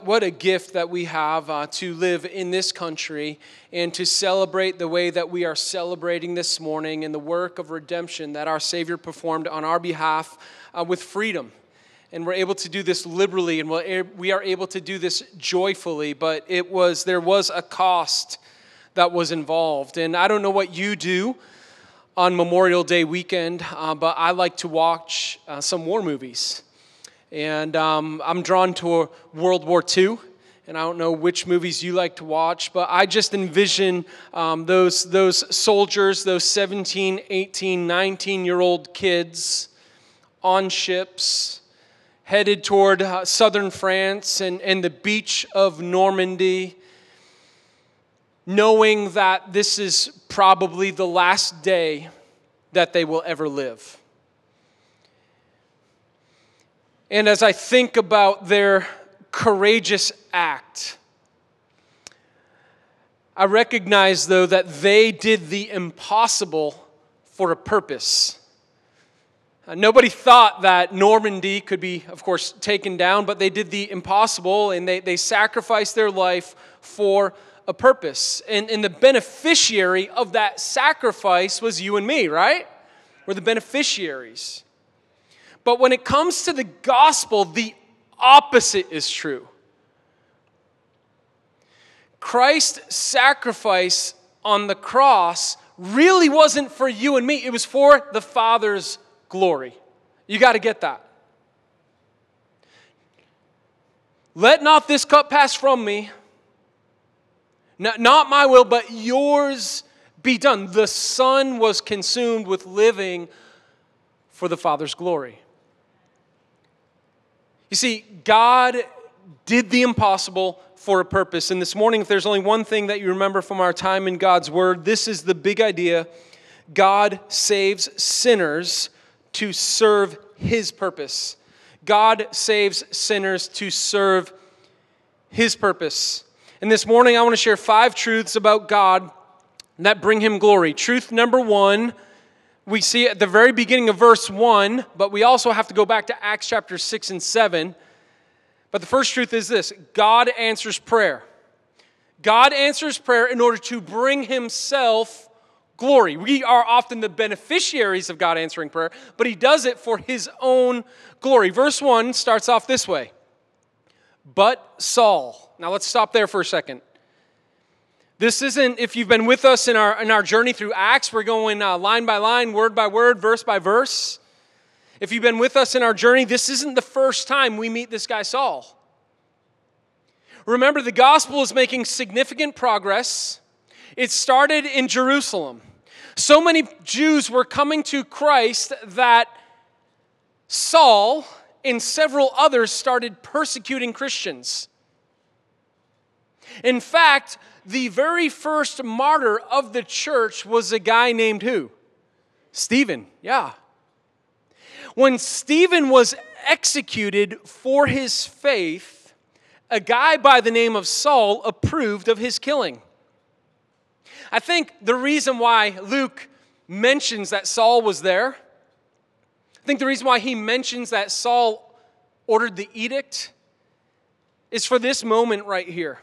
What a gift that we have to live in this country and to celebrate the way that we are celebrating this morning in the work of redemption that our Savior performed on our behalf with freedom. And we're able to do this liberally, and we are able to do this joyfully, but there was a cost that was involved. And I don't know what you do on Memorial Day weekend, but I like to watch some war movies. And I'm drawn to World War II, and I don't know which movies you like to watch, but I just envision those soldiers, those 17, 18, 19-year-old kids on ships, headed toward southern France and the beach of Normandy, knowing that this is probably the last day that they will ever live. And as I think about their courageous act, I recognize, though, that they did the impossible for a purpose. Nobody thought that Normandy could be, of course, taken down, but they did the impossible, and they sacrificed their life for a purpose. And the beneficiary of that sacrifice was you and me, right? We're the beneficiaries. But when it comes to the gospel, the opposite is true. Christ's sacrifice on the cross really wasn't for you and me. It was for the Father's glory. You got to get that. Let not this cup pass from me. Not my will, but yours be done. The Son was consumed with living for the Father's glory. You see, God did the impossible for a purpose. And this morning, if there's only one thing that you remember from our time in God's Word, this is the big idea. God saves sinners to serve His purpose. God saves sinners to serve His purpose. And this morning, I want to share 5 truths about God that bring Him glory. Truth number 1, we see at the very beginning of verse 1, but we also have to go back to Acts chapter 6 and 7. But the first truth is this: God answers prayer. God answers prayer in order to bring Himself glory. We are often the beneficiaries of God answering prayer, but He does it for His own glory. Verse 1 starts off this way: But Saul. Now let's stop there for a second. This isn't, if you've been with us in our journey through Acts, we're going line by line, word by word, verse by verse. If you've been with us in our journey, this isn't the first time we meet this guy Saul. Remember, the gospel is making significant progress. It started in Jerusalem. So many Jews were coming to Christ that Saul and several others started persecuting Christians. In fact, the very first martyr of the church was a guy named who? Stephen, yeah. When Stephen was executed for his faith, a guy by the name of Saul approved of his killing. I think the reason why Luke mentions that Saul was there, I think the reason why he mentions that Saul ordered the edict is for this moment right here.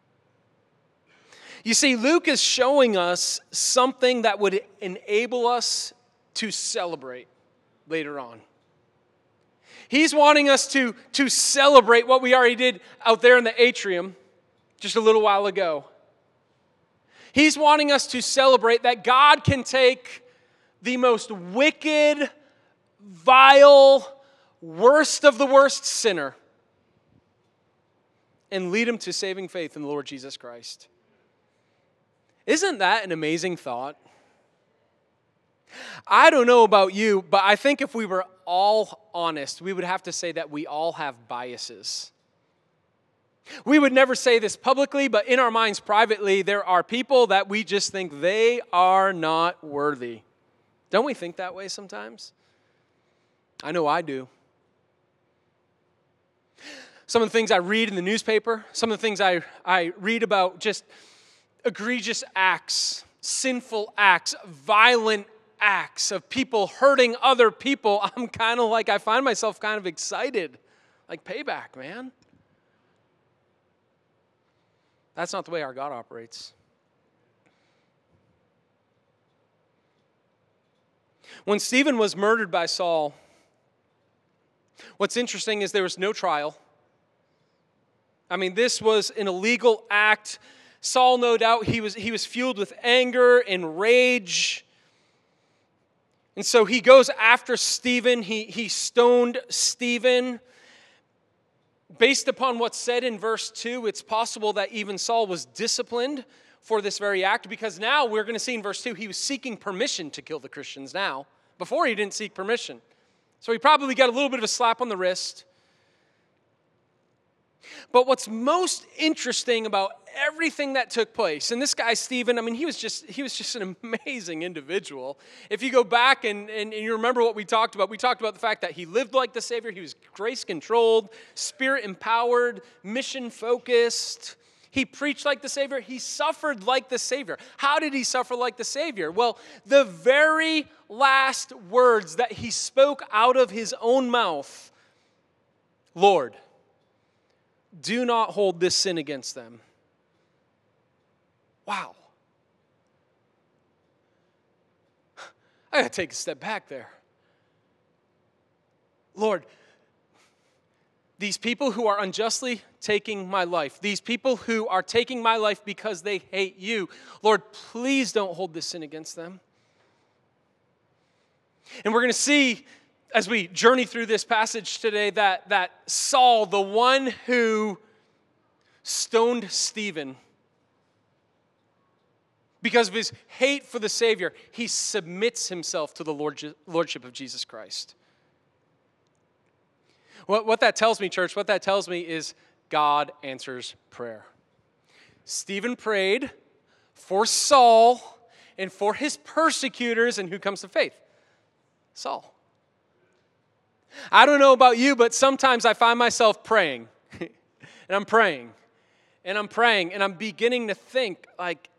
You see, Luke is showing us something that would enable us to celebrate later on. He's wanting us to celebrate what we already did out there in the atrium just a little while ago. He's wanting us to celebrate that God can take the most wicked, vile, worst of the worst sinner and lead him to saving faith in the Lord Jesus Christ. Isn't that an amazing thought? I don't know about you, but I think if we were all honest, we would have to say that we all have biases. We would never say this publicly, but in our minds privately, there are people that we just think they are not worthy. Don't we think that way sometimes? I know I do. Some of the things I read in the newspaper, some of the things I read about just egregious acts, sinful acts, violent acts of people hurting other people, I'm kind of like, I find myself kind of excited. Like, payback, man. That's not the way our God operates. When Stephen was murdered by Saul, what's interesting is there was no trial. I mean, this was an illegal act. Saul, no doubt, he was fueled with anger and rage. And so he goes after Stephen. He stoned Stephen. Based upon what's said in verse 2, it's possible that even Saul was disciplined for this very act, because now we're going to see in verse 2, he was seeking permission to kill the Christians now. Before, he didn't seek permission. So he probably got a little bit of a slap on the wrist. But what's most interesting about everything that took place, and this guy Stephen, I mean, he was just an amazing individual. If you go back and you remember what we talked about the fact that he lived like the Savior, he was grace-controlled, Spirit-empowered, mission-focused. He preached like the Savior. He suffered like the Savior. How did he suffer like the Savior? Well, the very last words that he spoke out of his own mouth, Lord, do not hold this sin against them. Wow. I got to take a step back there. Lord, these people who are unjustly taking my life, these people who are taking my life because they hate you, Lord, please don't hold this sin against them. And we're going to see as we journey through this passage today that Saul, the one who stoned Stephen, because of his hate for the Savior, he submits himself to the lordship of Jesus Christ. What that tells me, church, what that tells me is God answers prayer. Stephen prayed for Saul and for his persecutors, and who comes to faith? Saul. I don't know about you, but sometimes I find myself praying, and I'm praying, and I'm praying, and I'm beginning to think, like,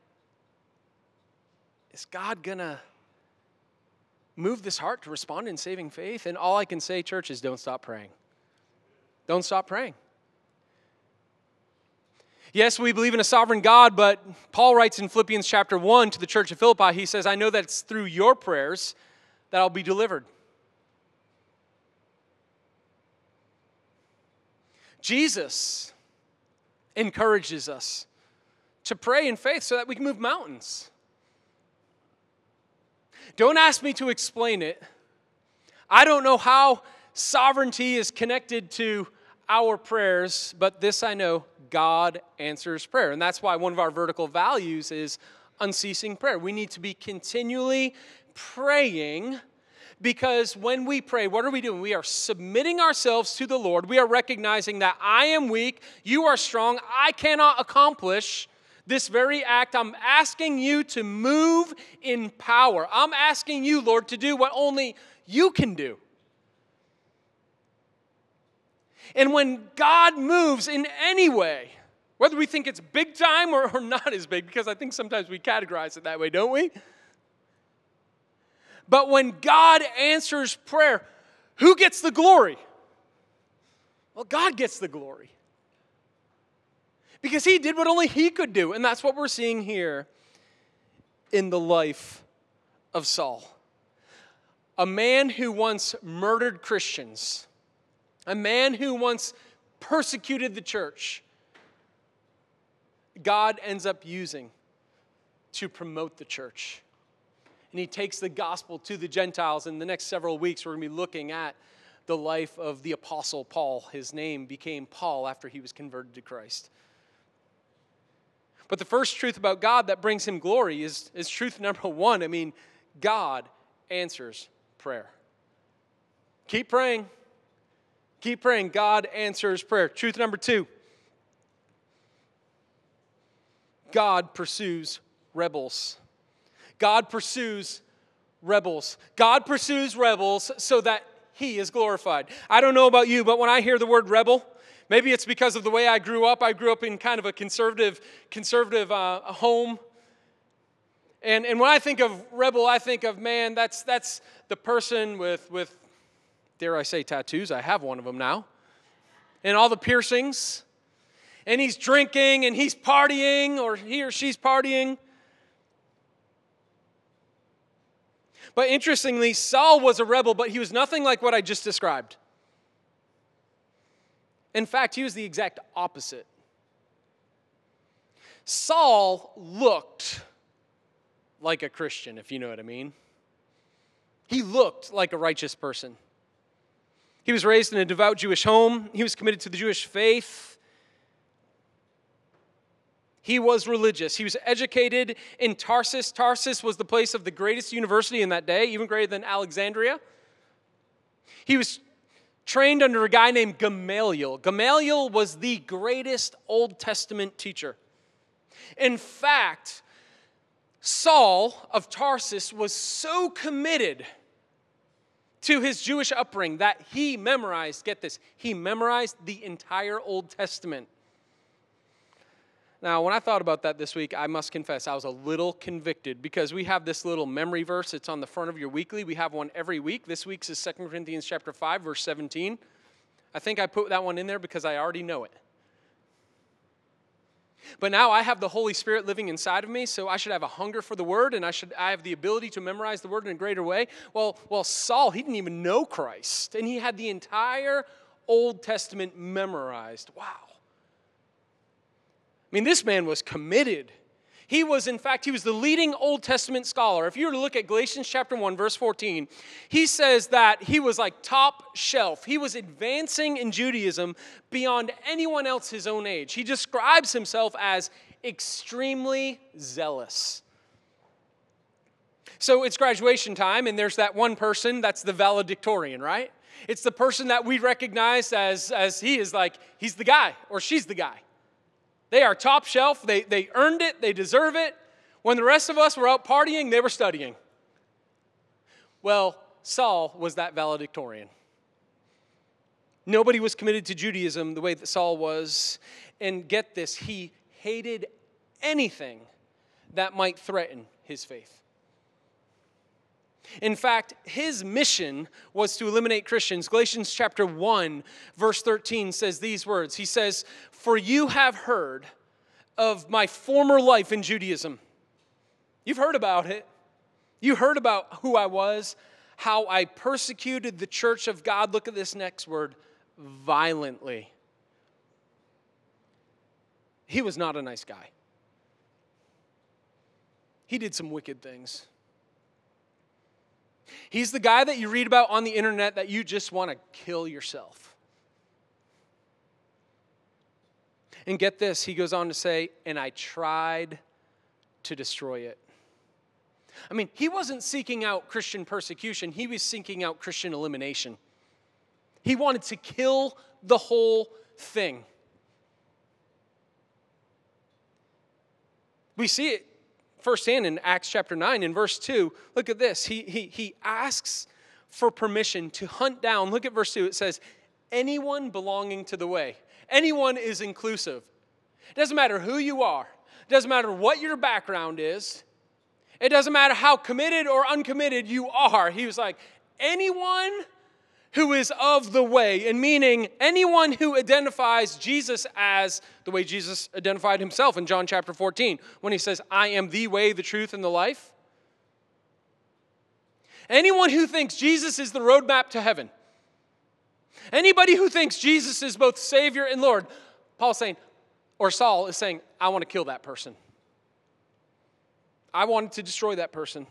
is God going to move this heart to respond in saving faith? And all I can say, church, is don't stop praying. Don't stop praying. Yes, we believe in a sovereign God, but Paul writes in Philippians chapter 1 to the church of Philippi, he says, I know that it's through your prayers that I'll be delivered. Jesus encourages us to pray in faith so that we can move mountains. Don't ask me to explain it. I don't know how sovereignty is connected to our prayers, but this I know, God answers prayer. And that's why one of our vertical values is unceasing prayer. We need to be continually praying, because when we pray, what are we doing? We are submitting ourselves to the Lord. We are recognizing that I am weak, you are strong, I cannot accomplish this very act. I'm asking you to move in power. I'm asking you, Lord, to do what only you can do. And when God moves in any way, whether we think it's big time or not as big, because I think sometimes we categorize it that way, don't we? But when God answers prayer, who gets the glory? Well, God gets the glory. Because he did what only he could do. And that's what we're seeing here in the life of Saul. A man who once murdered Christians. A man who once persecuted the church. God ends up using to promote the church. And he takes the gospel to the Gentiles. In the next several weeks, we're going to be looking at the life of the Apostle Paul. His name became Paul after he was converted to Christ. But the first truth about God that brings him glory is truth number one. I mean, God answers prayer. Keep praying. Keep praying. God answers prayer. Truth number two. God pursues rebels. God pursues rebels. God pursues rebels so that he is glorified. I don't know about you, but when I hear the word rebel, maybe it's because of the way I grew up. I grew up in kind of a conservative home. And when I think of rebel, I think of, man, that's the person with, dare I say, tattoos. I have one of them now. And all the piercings. and he's drinking and he's partying, or he or she's partying. But interestingly, Saul was a rebel, but he was nothing like what I just described. In fact, he was the exact opposite. Saul looked like a Christian, if you know what I mean. He looked like a righteous person. He was raised in a devout Jewish home. He was committed to the Jewish faith. He was religious. He was educated in Tarsus. Tarsus was the place of the greatest university in that day, even greater than Alexandria. He was trained under a guy named Gamaliel. Gamaliel was the greatest Old Testament teacher. In fact, Saul of Tarsus was so committed to his Jewish upbringing that he memorized, get this, he memorized the entire Old Testament. Now, when I thought about that this week, I must confess I was a little convicted because we have this little memory verse. It's on the front of your weekly. We have one every week. This week's is 2 Corinthians chapter 5, verse 17. I think I put that one in there because I already know it. But now I have the Holy Spirit living inside of me, so I should have a hunger for the Word, and I have the ability to memorize the Word in a greater way. Well, Saul, he didn't even know Christ, and he had the entire Old Testament memorized. Wow. I mean, this man was committed. He was the leading Old Testament scholar. If you were to look at Galatians chapter 1, verse 14, he says that he was like top shelf. He was advancing in Judaism beyond anyone else his own age. He describes himself as extremely zealous. So it's graduation time, and there's that one person that's the valedictorian, right? It's the person that we recognize as he's the guy, or she's the guy. They are top shelf. They earned it. They deserve it. When the rest of us were out partying, they were studying. Well, Saul was that valedictorian. Nobody was committed to Judaism the way that Saul was. And get this, he hated anything that might threaten his faith. In fact, his mission was to eliminate Christians. Galatians chapter 1, verse 13 says these words. He says, "For you have heard of my former life in Judaism." You've heard about it. You heard about who I was, how I persecuted the church of God. Look at this next word, violently. He was not a nice guy. He did some wicked things. He's the guy that you read about on the internet that you just want to kill yourself. And get this, he goes on to say, and I tried to destroy it. I mean, he wasn't seeking out Christian persecution. He was seeking out Christian elimination. He wanted to kill the whole thing. We see it firsthand in Acts chapter 9 in verse 2. Look at this. He asks for permission to hunt down. Look at verse 2. It says, anyone belonging to the way. Anyone is inclusive. It doesn't matter who you are. It doesn't matter what your background is. It doesn't matter how committed or uncommitted you are. He was like, anyone who is of the way, and meaning anyone who identifies Jesus as the way Jesus identified himself in John chapter 14, when he says, I am the way, the truth, and the life. Anyone who thinks Jesus is the roadmap to heaven. Anybody who thinks Jesus is both Savior and Lord. Saul is saying, I want to kill that person. I wanted to destroy that person.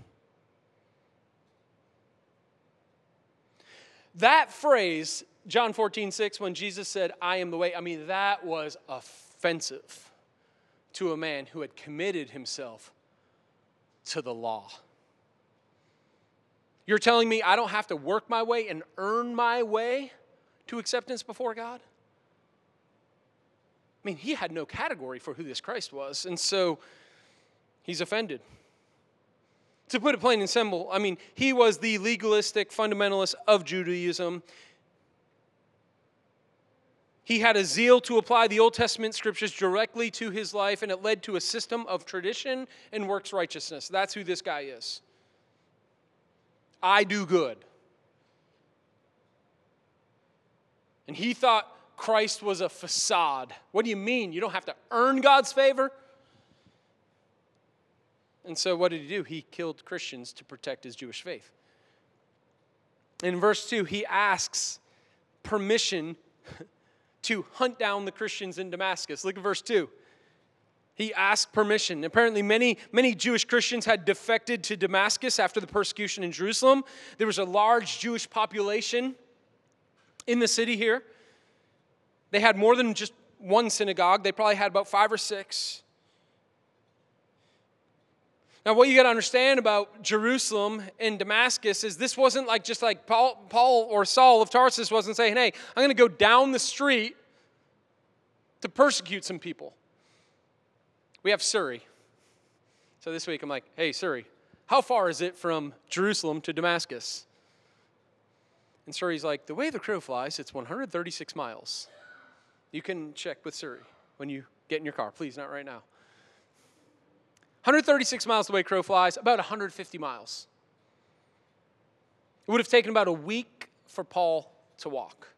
That phrase, John 14:6, when Jesus said, I am the way, that was offensive to a man who had committed himself to the law. You're telling me I don't have to work my way and earn my way to acceptance before God? He had no category for who this Christ was, and so he's offended. To put it plain and simple, he was the legalistic fundamentalist of Judaism. He had a zeal to apply the Old Testament scriptures directly to his life, and it led to a system of tradition and works righteousness. That's who this guy is. I do good. And he thought Christ was a facade. What do you mean? You don't have to earn God's favor? And so what did he do? He killed Christians to protect his Jewish faith. In verse 2, he asks permission to hunt down the Christians in Damascus. Look at verse 2. He asked permission. Apparently, many Jewish Christians had defected to Damascus after the persecution in Jerusalem. There was a large Jewish population in the city here. They had more than just one synagogue. They probably had about 5 or 6. Now, what you got to understand about Jerusalem and Damascus is this wasn't just like Paul or Saul of Tarsus wasn't saying, hey, I'm going to go down the street to persecute some people. We have Surrey. So this week I'm like, hey, Surrey, how far is it from Jerusalem to Damascus? And Surrey's like, the way the crow flies, it's 136 miles. You can check with Surrey when you get in your car. Please, not right now. 136 miles the way crow flies, about 150 miles. It would have taken about a week for Paul to walk.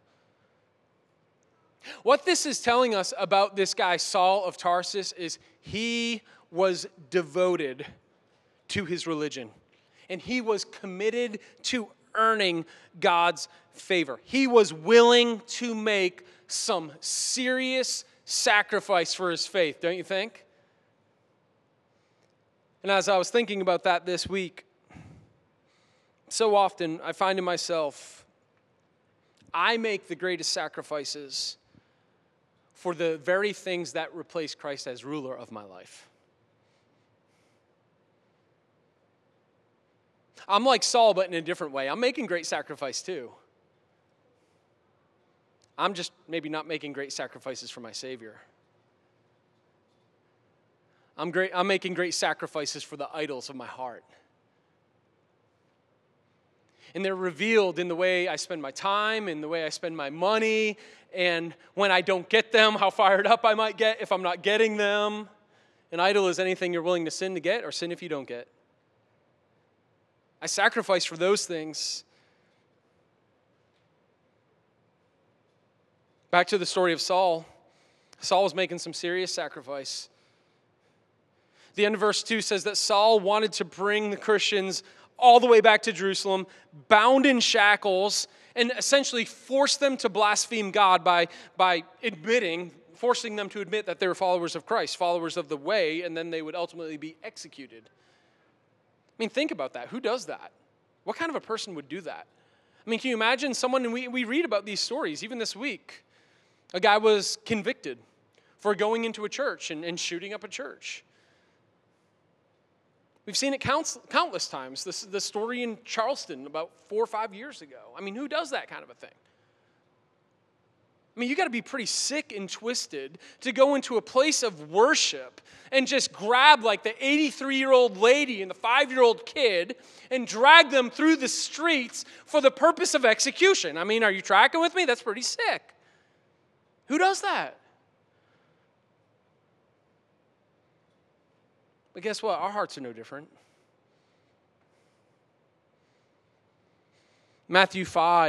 What this is telling us about this guy, Saul of Tarsus, is he was devoted to his religion. And he was committed to earning God's favor. He was willing to make some serious sacrifice for his faith, don't you think? And as I was thinking about that this week, so often I find in myself, I make the greatest sacrifices for the very things that replace Christ as ruler of my life. I'm like Saul, but in a different way. I'm making great sacrifice too. I'm just maybe not making great sacrifices for my Savior. I'm making great sacrifices for the idols of my heart. And they're revealed in the way I spend my time, in the way I spend my money, and when I don't get them, how fired up I might get if I'm not getting them. An idol is anything you're willing to sin to get or sin if you don't get. I sacrifice for those things. Back to the story of Saul. Saul was making some serious sacrifice. The end of verse 2 says that Saul wanted to bring the Christians all the way back to Jerusalem, bound in shackles, and essentially force them to blaspheme God by forcing them to admit that they were followers of Christ, followers of the way, and then they would ultimately be executed. I mean, think about that. Who does that? What kind of a person would do that? I mean, can you imagine someone, and we read about these stories, even this week. A guy was convicted for going into a church and shooting up a church. We've seen it countless times. This is the story in Charleston about 4 or 5 years ago. I mean, who does that kind of a thing? I mean, you got to be pretty sick and twisted to go into a place of worship and just grab like the 83-year-old lady and the 5-year-old kid and drag them through the streets for the purpose of execution. I mean, are you tracking with me? That's pretty sick. Who does that? But guess what? Our hearts are no different. Matthew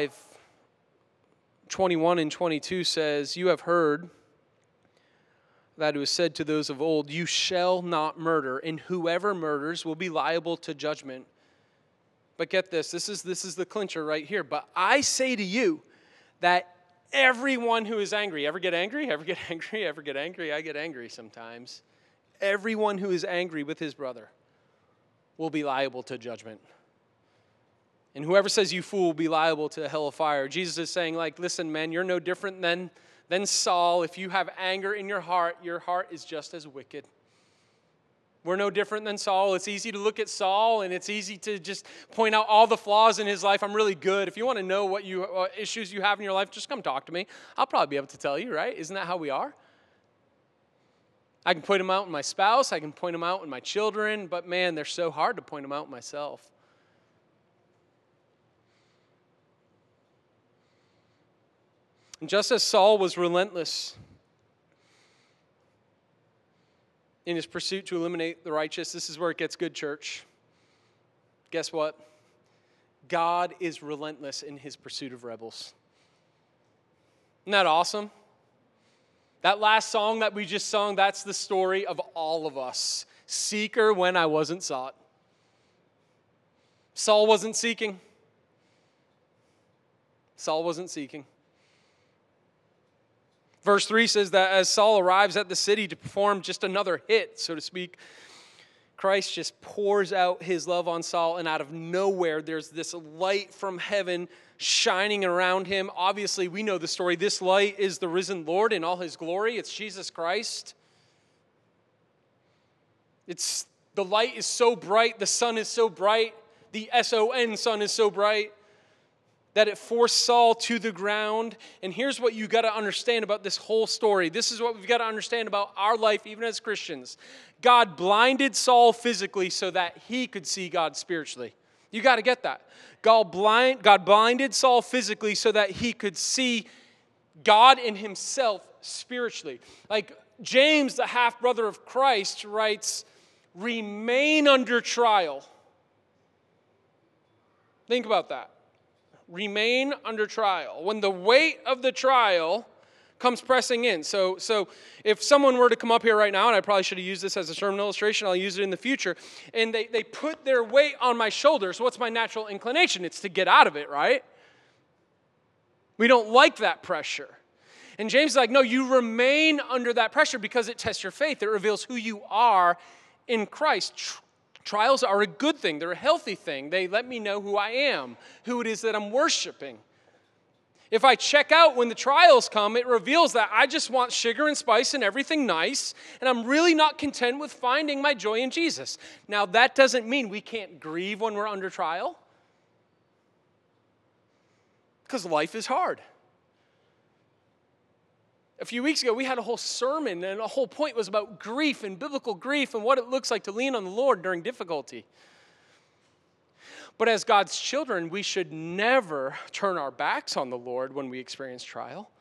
5:21 and 22 says, "You have heard that it was said to those of old, 'You shall not murder, and whoever murders will be liable to judgment.' But get this, this is the clincher right here. But I say to you that everyone who is angry," ever get angry? Ever get angry? Ever get angry? I get angry sometimes. Everyone who is angry with his brother will be liable to judgment. And whoever says you fool will be liable to hell of fire. Jesus is saying, listen, man, you're no different than Saul. If you have anger in your heart is just as wicked. We're no different than Saul. It's easy to look at Saul, and it's easy to just point out all the flaws in his life. I'm really good. If you want to know what issues you have in your life, just come talk to me. I'll probably be able to tell you, right? Isn't that how we are? I can point them out in my spouse. I can point them out in my children. But man, they're so hard to point them out in myself. And just as Saul was relentless in his pursuit to eliminate the righteous, this is where it gets good, church. Guess what? God is relentless in his pursuit of rebels. Isn't that awesome? That last song that we just sung, that's the story of all of us. Seeker when I wasn't sought. Saul wasn't seeking. Saul wasn't seeking. Verse 3 says that as Saul arrives at the city to perform just another hit, so to speak, Christ just pours out his love on Saul, and out of nowhere, there's this light from heaven shining around him. Obviously, we know the story. This light is the risen Lord in all his glory. It's Jesus Christ. The light is so bright, the sun is so bright, the S-O-N sun is so bright, that it forced Saul to the ground. And here's what you got to understand about this whole story. This is what we've got to understand about our life, even as Christians. God blinded Saul physically so that he could see God spiritually. You got to get that. God blinded Saul physically so that he could see God in himself spiritually. Like James, the half-brother of Christ, writes, remain under trial. Think about that. Remain under trial. When the weight of the trial comes pressing in. So if someone were to come up here right now, and I probably should have used this as a sermon illustration, I'll use it in the future, and they put their weight on my shoulders, what's my natural inclination? It's to get out of it, right? We don't like that pressure. And James is like, no, you remain under that pressure because it tests your faith. It reveals who you are in Christ. Trials are a good thing. They're a healthy thing. They let me know who I am, who it is that I'm worshiping. If I check out when the trials come, it reveals that I just want sugar and spice and everything nice, and I'm really not content with finding my joy in Jesus. Now, that doesn't mean we can't grieve when we're under trial, because life is hard. A few weeks ago, we had a whole sermon, and the whole point was about grief and biblical grief and what it looks like to lean on the Lord during difficulty. But as God's children, we should never turn our backs on the Lord when we experience trial.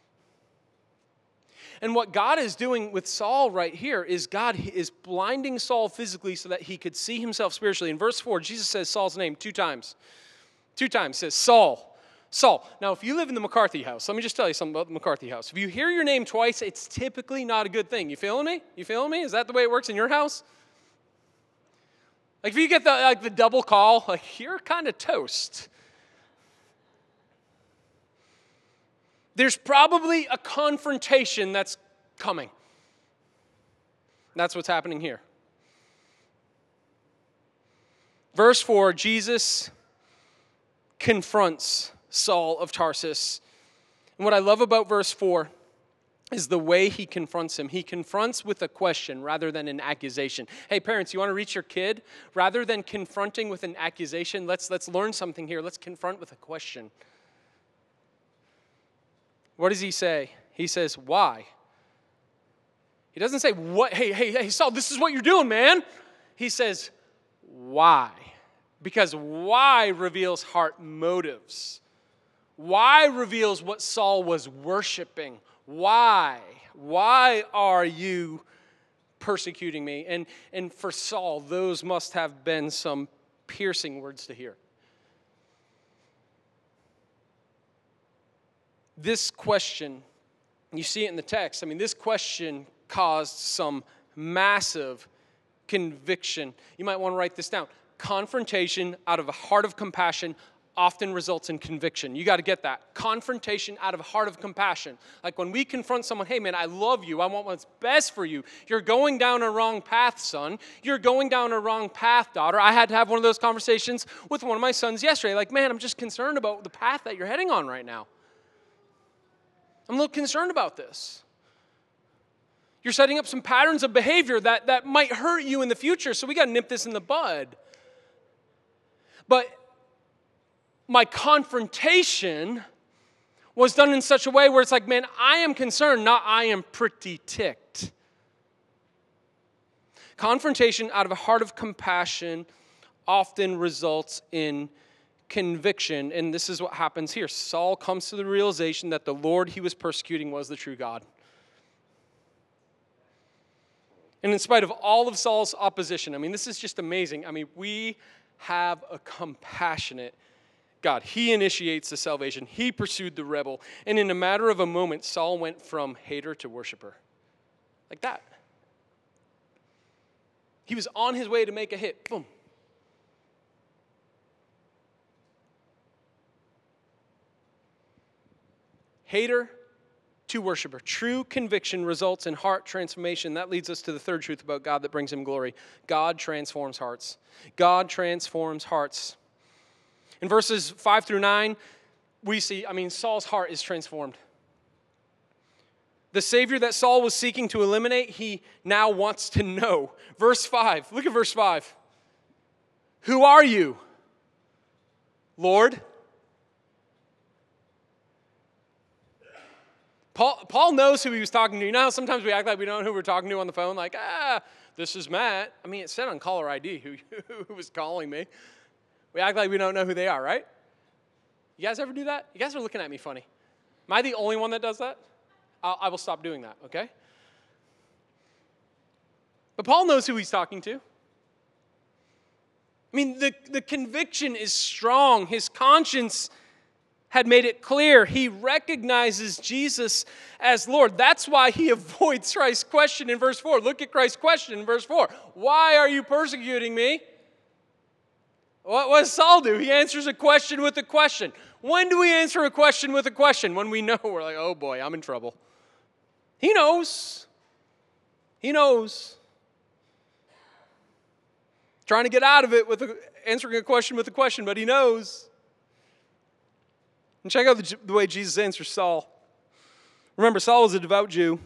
And what God is doing with Saul right here is God is blinding Saul physically so that he could see himself spiritually. In verse 4, Jesus says Saul's name 2 times. 2 times says Saul. Saul. Now, if you live in the McCarthy house, let me just tell you something about the McCarthy house. If you hear your name twice, it's typically not a good thing. You feeling me? You feeling me? Is that the way it works in your house? Like if you get the double call, like you're kind of toast. There's probably a confrontation that's coming. That's what's happening here. Verse 4, Jesus confronts Saul of Tarsus. And what I love about verse 4 is the way he confronts him. He confronts with a question rather than an accusation. Hey, parents, you want to reach your kid? Rather than confronting with an accusation, let's learn something here. Let's confront with a question. What does he say? He says, why? He doesn't say, what? Hey, Saul, this is what you're doing, man. He says, why? Because why reveals heart motives. Why reveals what Saul was worshiping. Why? Why are you persecuting me? And for Saul, those must have been some piercing words to hear. This question, you see it in the text. I mean, this question caused some massive conviction. You might want to write this down. Confrontation out of a heart of compassion often results in conviction. You got to get that. Confrontation out of a heart of compassion. Like when we confront someone, hey man, I love you. I want what's best for you. You're going down a wrong path, son. You're going down a wrong path, daughter. I had to have one of those conversations with one of my sons yesterday. Like, man, I'm just concerned about the path that you're heading on right now. I'm a little concerned about this. You're setting up some patterns of behavior that might hurt you in the future, so we got to nip this in the bud. But my confrontation was done in such a way where it's like, man, I am concerned, not I am pretty ticked. Confrontation out of a heart of compassion often results in conviction, and this is what happens here. Saul comes to the realization that the Lord he was persecuting was the true God. And in spite of all of Saul's opposition, I mean, this is just amazing. I mean, we have a compassionate God. He initiates the salvation. He pursued the rebel. And in a matter of a moment, Saul went from hater to worshiper. Like that. He was on his way to make a hit. Boom. Hater to worshiper. True conviction results in heart transformation. That leads us to the third truth about God that brings him glory. God transforms hearts. God transforms hearts. In verses 5 through 9, we see, Saul's heart is transformed. The Savior that Saul was seeking to eliminate, he now wants to know. Verse 5, look at verse 5. Who are you, Lord? Paul knows who he was talking to. You know how sometimes we act like we don't know who we're talking to on the phone? Like, this is Matt. It said on caller ID who was calling me. We act like we don't know who they are, right? You guys ever do that? You guys are looking at me funny. Am I the only one that does that? I will stop doing that, okay? But Paul knows who he's talking to. The conviction is strong. His conscience had made it clear. He recognizes Jesus as Lord. That's why he avoids Christ's question in verse 4. Look at Christ's question in verse 4. Why are you persecuting me? What does Saul do? He answers a question with a question. When do we answer a question with a question? When we know we're like, oh boy, I'm in trouble. He knows. He knows. Trying to get out of it with answering a question with a question, but he knows. And check out the way Jesus answers Saul. Remember, Saul was a devout Jew.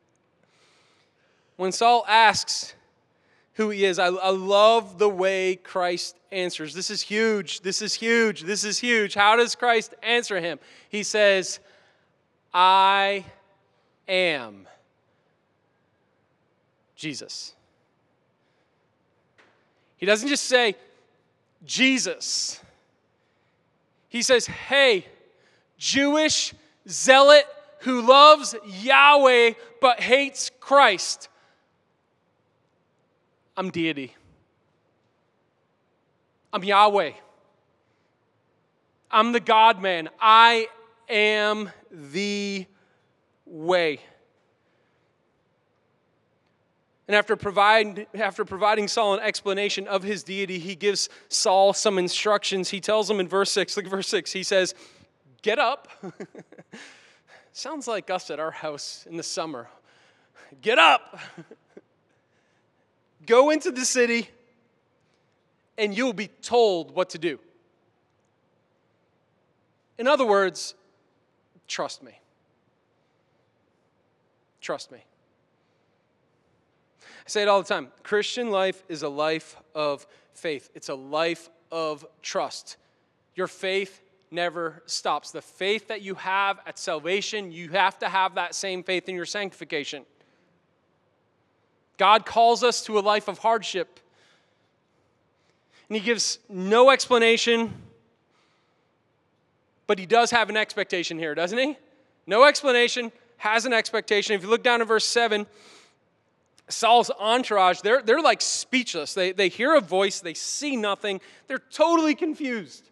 When Saul asks who he is, I love the way Christ answers. This is huge. This is huge. This is huge. How does Christ answer him? He says, I am Jesus. He doesn't just say, Jesus. He says, hey, Jewish zealot who loves Yahweh but hates Christ. I'm deity. I'm Yahweh. I'm the God-man. I am the way. And after providing Saul an explanation of his deity, he gives Saul some instructions. He tells him in verse 6, look at verse 6, he says, get up. Sounds like us at our house in the summer. Get up. Go into the city, and you'll be told what to do. In other words, trust me. Trust me. I say it all the time. Christian life is a life of faith. It's a life of trust. Your faith never stops. The faith that you have at salvation, you have to have that same faith in your sanctification. God calls us to a life of hardship. And he gives no explanation, but he does have an expectation here, doesn't he? No explanation, has an expectation. If you look down at verse 7, Saul's entourage, they're like speechless. They hear a voice, they see nothing. They're totally confused.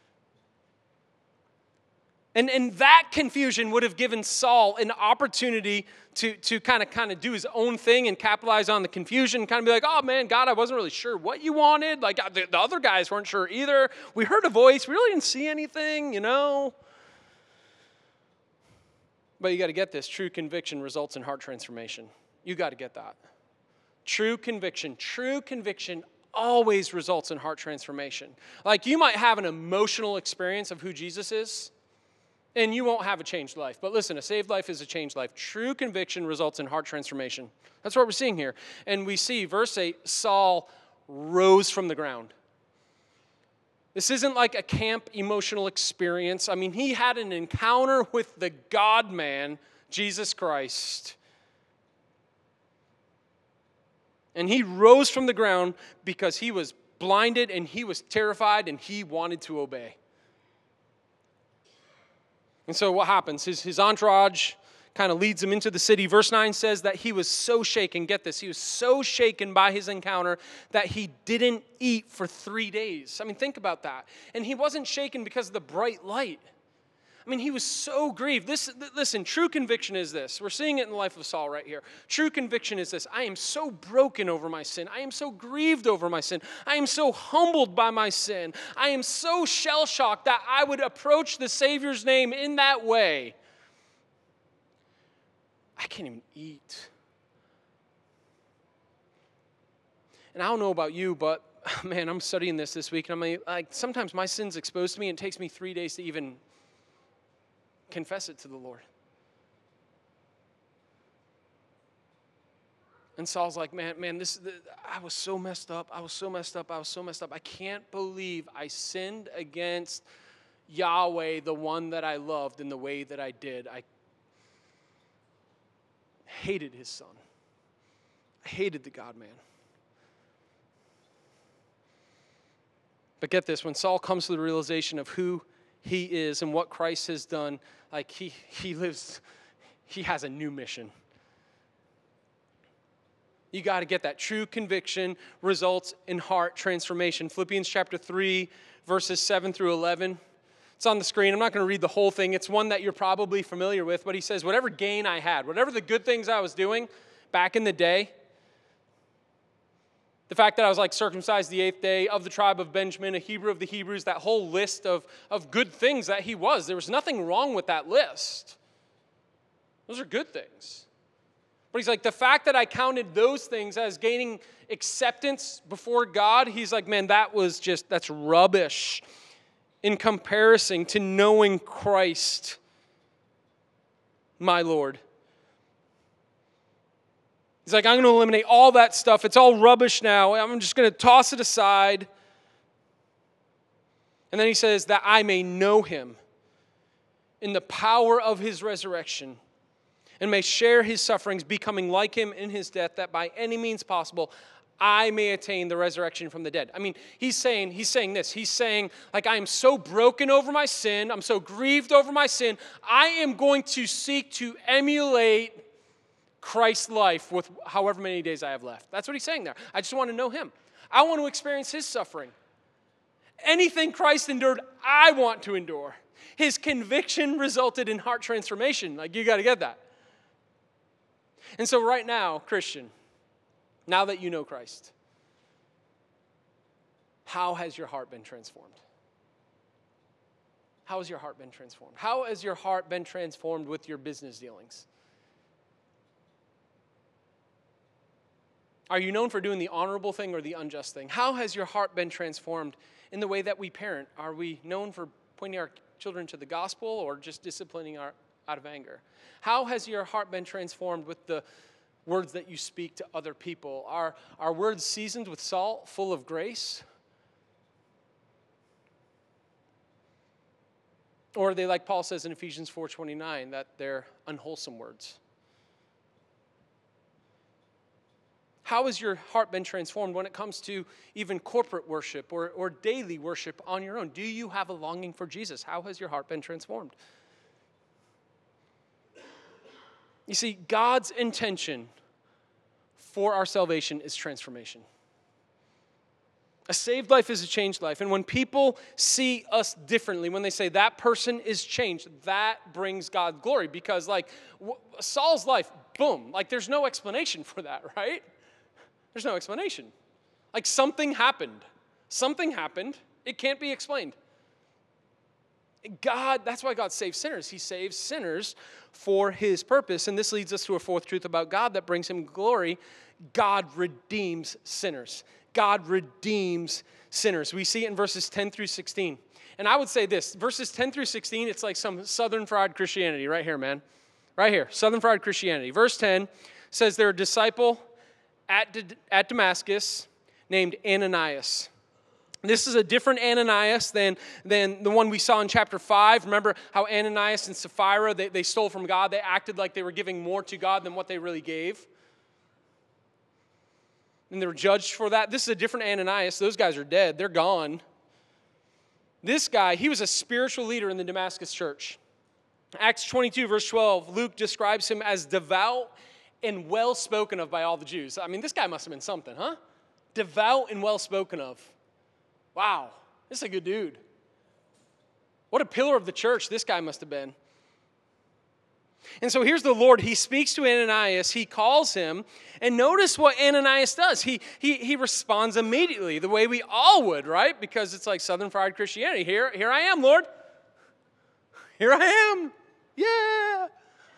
And that confusion would have given Saul an opportunity to kind of do his own thing and capitalize on the confusion, kind of be like, oh man, God, I wasn't really sure what you wanted. Like the other guys weren't sure either. We heard a voice. We really didn't see anything, But you got to get this. True conviction results in heart transformation. You got to get that. True conviction always results in heart transformation. Like you might have an emotional experience of who Jesus is, and you won't have a changed life. But listen, a saved life is a changed life. True conviction results in heart transformation. That's what we're seeing here. And we see, verse 8, Saul rose from the ground. This isn't like a camp emotional experience. He had an encounter with the God-man, Jesus Christ. And he rose from the ground because he was blinded and he was terrified and he wanted to obey. And so what happens? His entourage kind of leads him into the city. Verse 9 says that he was so shaken, get this, he was so shaken by his encounter that he didn't eat for 3 days. I mean, think about that. And he wasn't shaken because of the bright light. I mean, he was so grieved. Listen, true conviction is this. We're seeing it in the life of Saul right here. True conviction is this. I am so broken over my sin. I am so grieved over my sin. I am so humbled by my sin. I am so shell-shocked that I would approach the Savior's name in that way. I can't even eat. And I don't know about you, but man, I'm studying this week, and I'm like, sometimes my sin's exposed to me, and it takes me 3 days to even confess it to the Lord. And Saul's like, man, I was so messed up. I was so messed up. I can't believe I sinned against Yahweh, the one that I loved, in the way that I did. I hated his son. I hated the God-man. But get this, when Saul comes to the realization of who he is and what Christ has done, like he has a new mission. You got to get that. True conviction results in heart transformation. Philippians chapter 3, verses 7 through 11. It's on the screen. I'm not going to read the whole thing. It's one that you're probably familiar with, but he says, whatever gain I had, whatever the good things I was doing back in the day, the fact that I was like circumcised the 8th day, of the tribe of Benjamin, a Hebrew of the Hebrews, that whole list of good things that he was. There was nothing wrong with that list. Those are good things. But he's like, the fact that I counted those things as gaining acceptance before God, he's like, man, that's rubbish in comparison to knowing Christ, my Lord. He's like, I'm going to eliminate all that stuff. It's all rubbish now. I'm just going to toss it aside. And then he says that I may know him in the power of his resurrection and may share his sufferings, becoming like him in his death, that by any means possible I may attain the resurrection from the dead. I mean, he's saying this. He's saying, like, I am so broken over my sin. I'm so grieved over my sin. I am going to seek to emulate Christ's life with however many days I have left. That's what he's saying there. I just want to know him. I want to experience his suffering. Anything Christ endured, I want to endure. His conviction resulted in heart transformation. Like, you got to get that. And so right now, Christian, now that you know Christ, how has your heart been transformed? How has your heart been transformed? How has your heart been transformed with your business dealings? Are you known for doing the honorable thing or the unjust thing? How has your heart been transformed in the way that we parent? Are we known for pointing our children to the gospel or just disciplining out of anger? How has your heart been transformed with the words that you speak to other people? Are words seasoned with salt, full of grace? Or are they, like Paul says in Ephesians 4:29, that they're unwholesome words? How has your heart been transformed when it comes to even corporate worship or daily worship on your own? Do you have a longing for Jesus? How has your heart been transformed? You see, God's intention for our salvation is transformation. A saved life is a changed life. And when people see us differently, when they say that person is changed, that brings God glory. Because like Saul's life, boom, like there's no explanation for that, right? There's no explanation. Like something happened. Something happened. It can't be explained. God, that's why God saves sinners. He saves sinners for his purpose. And this leads us to a fourth truth about God that brings him glory. God redeems sinners. God redeems sinners. We see it in verses 10 through 16. And I would say this, verses 10 through 16, it's like some Southern fried Christianity right here, man. Right here, Southern fried Christianity. Verse 10 says there a disciple at Damascus named Ananias. This is a different Ananias than the one we saw in chapter 5. Remember how Ananias and Sapphira, they stole from God. They acted like they were giving more to God than what they really gave. And they were judged for that. This is a different Ananias. Those guys are dead. They're gone. This guy, he was a spiritual leader in the Damascus church. Acts 22, verse 12, Luke describes him as devout and well spoken of by all the Jews. I mean, this guy must have been something, huh? Devout and well spoken of. Wow, this is a good dude. What a pillar of the church this guy must have been. And so here's the Lord. He speaks to Ananias. He calls him. And notice what Ananias does. He responds immediately the way we all would, right? Because it's like Southern Fried Christianity. Here I am, Lord. Here I am. Yeah.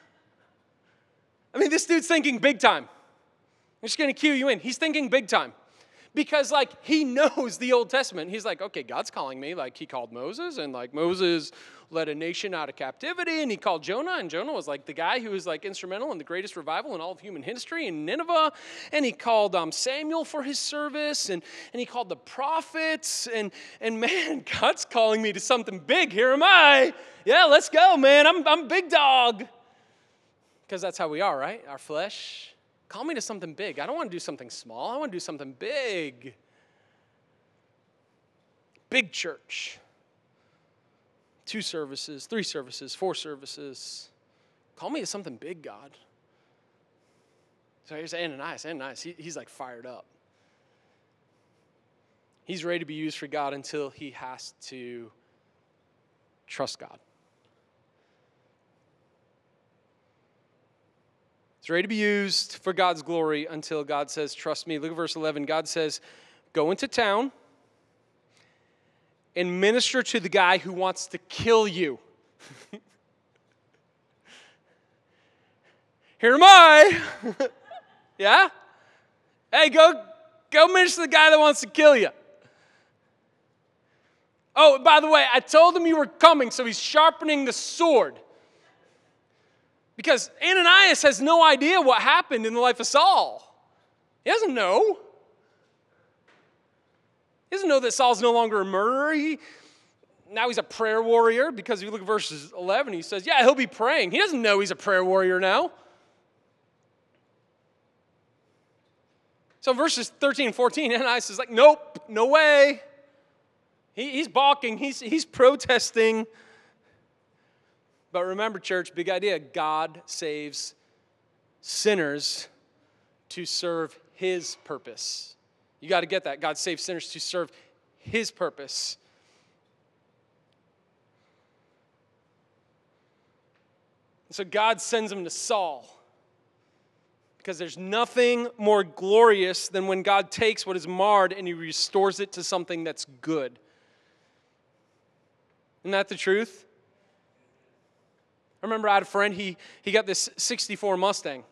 I mean, this dude's thinking big time. I'm just going to cue you in. He's thinking big time. Because, like, he knows the Old Testament. He's like, okay, God's calling me. Like, he called Moses, and, like, Moses led a nation out of captivity, and he called Jonah, and Jonah was, like, the guy who was, like, instrumental in the greatest revival in all of human history in Nineveh, and he called Samuel for his service, and he called the prophets, and man, God's calling me to something big. Here am I. Yeah, let's go, man. I'm big dog. Because that's how we are, right? Our flesh. Call me to something big. I don't want to do something small. I want to do something big. Big church. 2 services, 3 services, 4 services. Call me to something big, God. So here's Ananias. He's like fired up. He's ready to be used for God until he has to trust God. He's ready to be used for God's glory until God says, trust me. Look at verse 11. God says, go into town and minister to the guy who wants to kill you. Here am I. Yeah? Hey, go minister to the guy that wants to kill you. Oh, by the way, I told him you were coming, so he's sharpening the sword. Because Ananias has no idea what happened in the life of Saul. He doesn't know. He doesn't know that Saul's no longer a murderer. Now he's a prayer warrior, because if you look at verses 11, he says, yeah, he'll be praying. He doesn't know he's a prayer warrior now. So verses 13 and 14, Ananias is like, nope, no way. He's balking. He's protesting. But remember, church, big idea. God saves sinners to serve his purpose. You got to get that. God saves sinners to serve his purpose. So God sends him to Saul. Because there's nothing more glorious than when God takes what is marred and he restores it to something that's good. Isn't that the truth? I remember I had a friend, he got this 64 Mustang.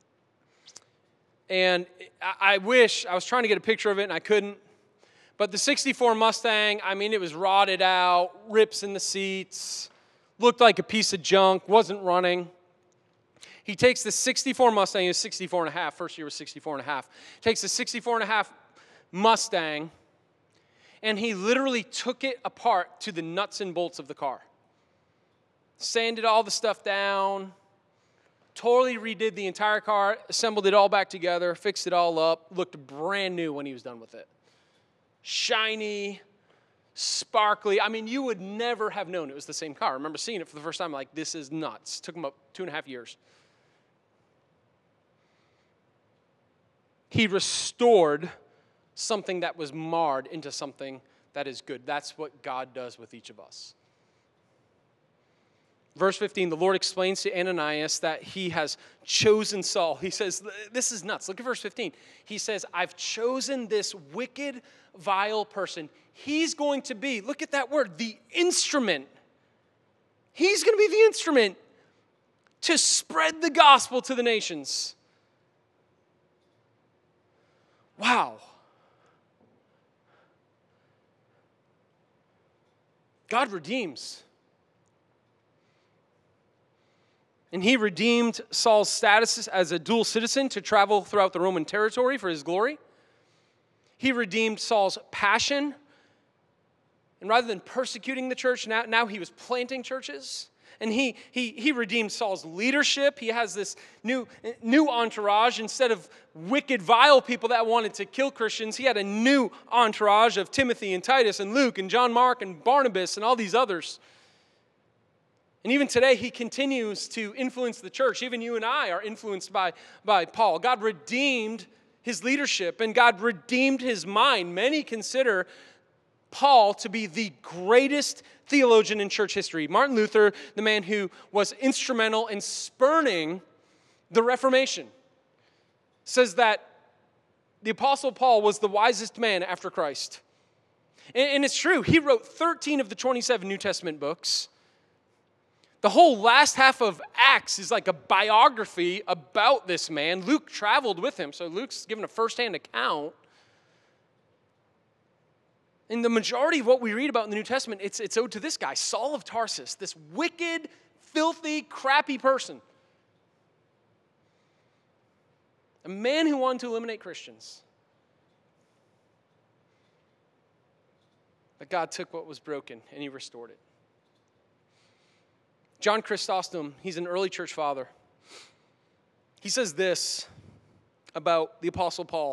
And I wish, I was trying to get a picture of it and I couldn't. But the 64 Mustang, I mean, it was rotted out, rips in the seats, looked like a piece of junk, wasn't running. He takes the 64 Mustang, he was 64 and a half, first year was 64 and a half. Takes the 64 and a half Mustang, and he literally took it apart to the nuts and bolts of the car. Sanded all the stuff down, totally redid the entire car, assembled it all back together, fixed it all up, looked brand new when he was done with it. Shiny, sparkly. I mean, you would never have known it was the same car. I remember seeing it for the first time, like, this is nuts. It took him about 2.5 years. He restored something that was marred into something that is good. That's what God does with each of us. Verse 15, the Lord explains to Ananias that he has chosen Saul. He says, this is nuts. Look at verse 15. He says, I've chosen this wicked, vile person. He's going to be, look at that word, the instrument. He's going to be the instrument to spread the gospel to the nations. Wow. God redeems. And he redeemed Saul's status as a dual citizen to travel throughout the Roman territory for his glory. He redeemed Saul's passion. And rather than persecuting the church, now he was planting churches. And he redeemed Saul's leadership. He has this new entourage. Instead of wicked, vile people that wanted to kill Christians, he had a new entourage of Timothy and Titus and Luke and John Mark and Barnabas and all these others. And even today, he continues to influence the church. Even you and I are influenced by Paul. God redeemed his leadership, and God redeemed his mind. Many consider Paul to be the greatest theologian in church history. Martin Luther, the man who was instrumental in spurning the Reformation, says that the Apostle Paul was the wisest man after Christ. And it's true. He wrote 13 of the 27 New Testament books. The whole last half of Acts is like a biography about this man. Luke traveled with him, so Luke's given a firsthand account. And the majority of what we read about in the New Testament, it's owed to this guy, Saul of Tarsus, this wicked, filthy, crappy person. A man who wanted to eliminate Christians. But God took what was broken and he restored it. John Chrysostom, he's an early church father. He says this about the Apostle Paul,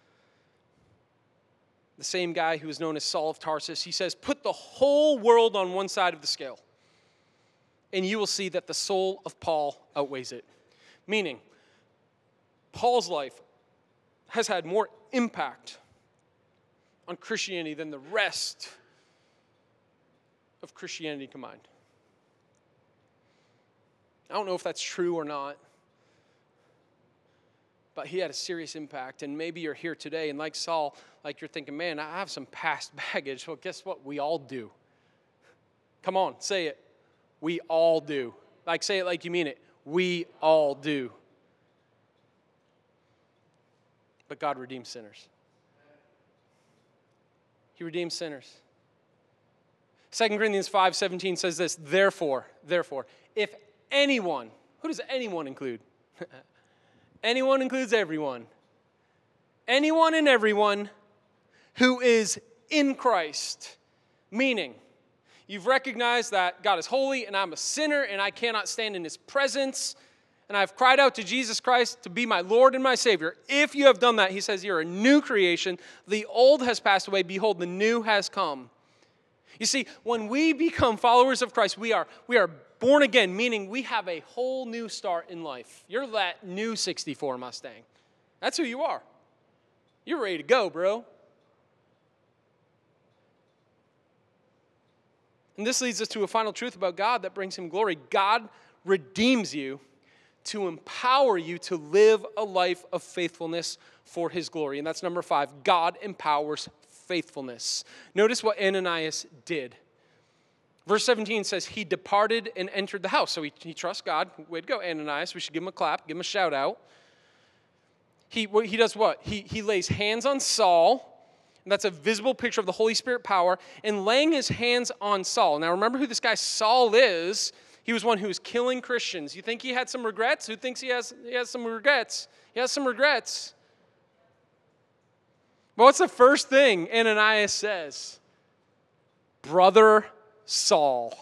the same guy who was known as Saul of Tarsus. He says, put the whole world on one side of the scale, and you will see that the soul of Paul outweighs it. Meaning, Paul's life has had more impact on Christianity than the rest of Christianity combined. I don't know if that's true or not, but he had a serious impact. And maybe you're here today, and like Saul, like you're thinking, man, I have some past baggage. Well, guess what? We all do. Come on, say it. We all do. Like, say it like you mean it. We all do. But God redeems sinners. He redeems sinners. 2 Corinthians 5:17 says this, therefore, if anyone, who does anyone include? Anyone includes everyone. Anyone and everyone who is in Christ. Meaning, you've recognized that God is holy and I'm a sinner and I cannot stand in his presence. And I've cried out to Jesus Christ to be my Lord and my Savior. If you have done that, he says, you're a new creation. The old has passed away. Behold, the new has come. You see, when we become followers of Christ, we are born again, meaning we have a whole new start in life. You're that new 64 Mustang. That's who you are. You're ready to go, bro. And this leads us to a final truth about God that brings him glory. God redeems you to empower you to live a life of faithfulness for his glory. And that's number 5. God empowers faithfulness. Notice what Ananias did. Verse 17 says, he departed and entered the house. So he trusts God. Way to go, Ananias. We should give him a clap, give him a shout out. He does what? He lays hands on Saul. And that's a visible picture of the Holy Spirit power. And laying his hands on Saul. Now remember who this guy Saul is. He was one who was killing Christians. You think he had some regrets? Who thinks he has some regrets? He has some regrets. But what's the first thing Ananias says? Brother Saul.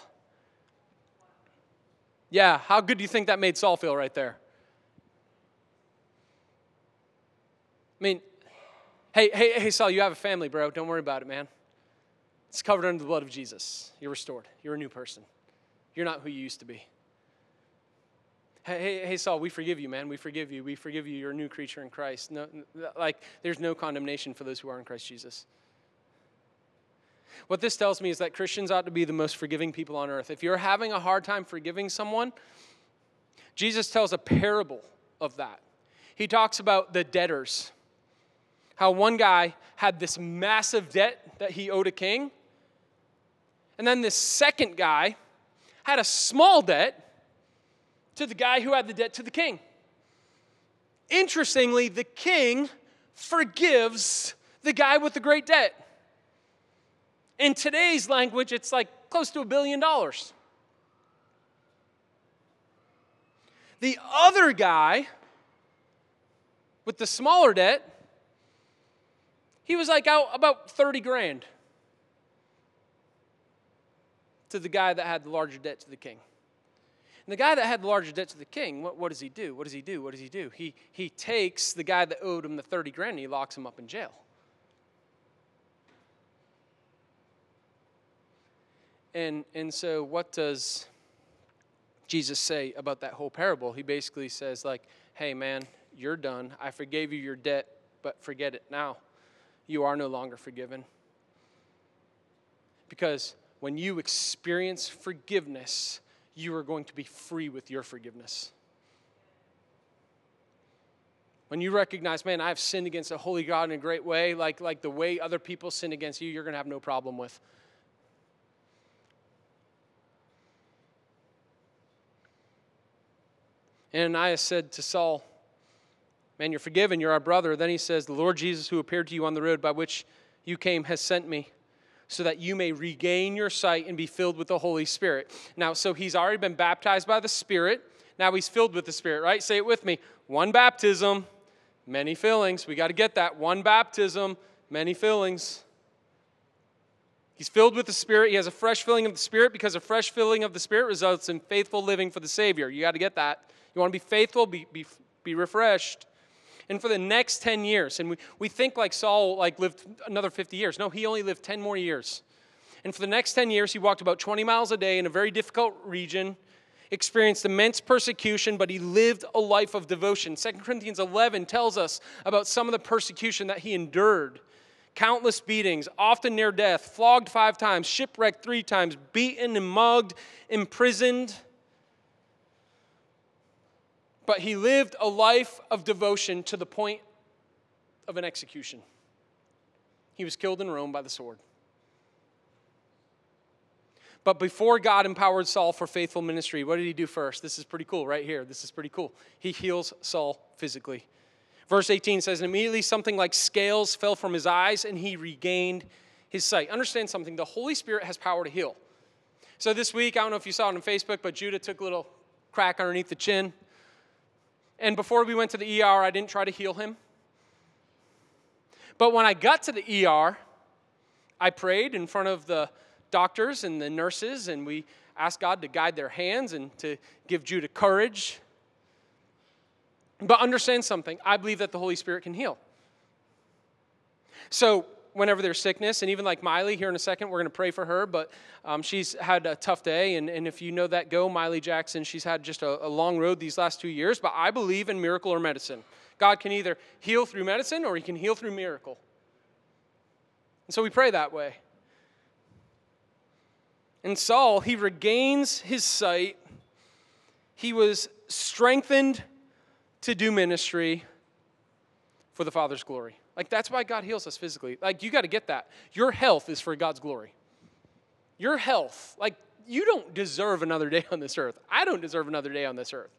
Yeah, how good do you think that made Saul feel right there? I mean, hey, Saul, you have a family, bro. Don't worry about it, man. It's covered under the blood of Jesus. You're restored. You're a new person. You're not who you used to be. Hey, Saul, we forgive you, man. We forgive you. We forgive you. You're a new creature in Christ. No, there's no condemnation for those who are in Christ Jesus. What this tells me is that Christians ought to be the most forgiving people on earth. If you're having a hard time forgiving someone, Jesus tells a parable of that. He talks about the debtors. How one guy had this massive debt that he owed a king. And then this second guy had a small debt to the guy who had the debt to the king. Interestingly, the king forgives the guy with the great debt. In today's language, it's like close to $1 billion. The other guy with the smaller debt, he was like out about 30 grand to the guy that had the larger debt to the king. And the guy that had the larger debt to the king, what does he do? What does he do? What does he do? He takes the guy that owed him the 30 grand and he locks him up in jail. And so what does Jesus say about that whole parable? He basically says, like, hey, man, you're done. I forgave you your debt, but forget it now. You are no longer forgiven. Because when you experience forgiveness, you are going to be free with your forgiveness. When you recognize, man, I have sinned against a holy God in a great way, like the way other people sin against you, you're going to have no problem with. Ananias said to Saul, man, you're forgiven, you're our brother. Then he says, the Lord Jesus who appeared to you on the road by which you came has sent me so that you may regain your sight and be filled with the Holy Spirit. Now, so he's already been baptized by the Spirit. Now he's filled with the Spirit, right? Say it with me. One baptism, many fillings. We got to get that. One baptism, many fillings. He's filled with the Spirit. He has a fresh filling of the Spirit because a fresh filling of the Spirit results in faithful living for the Savior. You got to get that. You want to be faithful, be refreshed. And for the next 10 years, and we think like Saul lived another 50 years. No, he only lived 10 more years. And for the next 10 years, he walked about 20 miles a day in a very difficult region, experienced immense persecution, but he lived a life of devotion. 2 Corinthians 11 tells us about some of the persecution that he endured. Countless beatings, often near death, flogged 5 times, shipwrecked 3 times, beaten and mugged, imprisoned. But he lived a life of devotion to the point of an execution. He was killed in Rome by the sword. But before God empowered Saul for faithful ministry, what did he do first? This is pretty cool right here. This is pretty cool. He heals Saul physically. Verse 18 says, and immediately something like scales fell from his eyes and he regained his sight. Understand something. The Holy Spirit has power to heal. So this week, I don't know if you saw it on Facebook, but Judah took a little crack underneath the chin. And before we went to the ER, I didn't try to heal him. But when I got to the ER, I prayed in front of the doctors and the nurses, and we asked God to guide their hands and to give Judah courage. But understand something. I believe that the Holy Spirit can heal. So whenever there's sickness, and even like Miley, here in a second, we're going to pray for her, but she's had a tough day, and if you know that Miley Jackson, she's had just a long road these last 2 years, but I believe in miracle or medicine. God can either heal through medicine or he can heal through miracle. And so we pray that way. And Saul, he regains his sight. He was strengthened to do ministry for the Father's glory. Like, that's why God heals us physically. Like, you got to get that. Your health is for God's glory. Your health, like, you don't deserve another day on this earth. I don't deserve another day on this earth.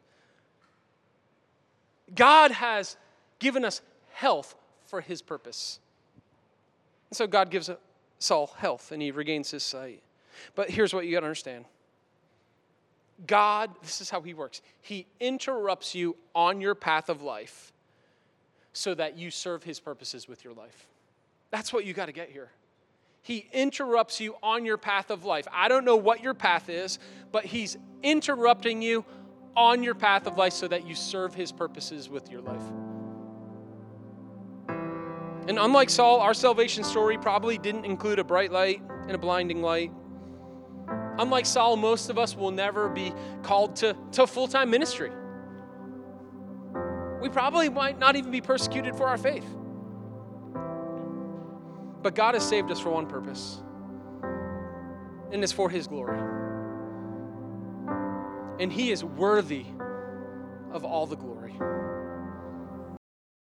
God has given us health for his purpose. And so God gives Saul health, and he regains his sight. But here's what you got to understand. God, this is how he works. He interrupts you on your path of life so that you serve his purposes with your life. That's what you got to get here. He interrupts you on your path of life. I don't know what your path is, but he's interrupting you on your path of life so that you serve his purposes with your life. And unlike Saul, our salvation story probably didn't include a bright light and a blinding light. Unlike Saul, most of us will never be called to full-time ministry. We probably might not even be persecuted for our faith. But God has saved us for one purpose, and it's for his glory. And he is worthy of all the glory.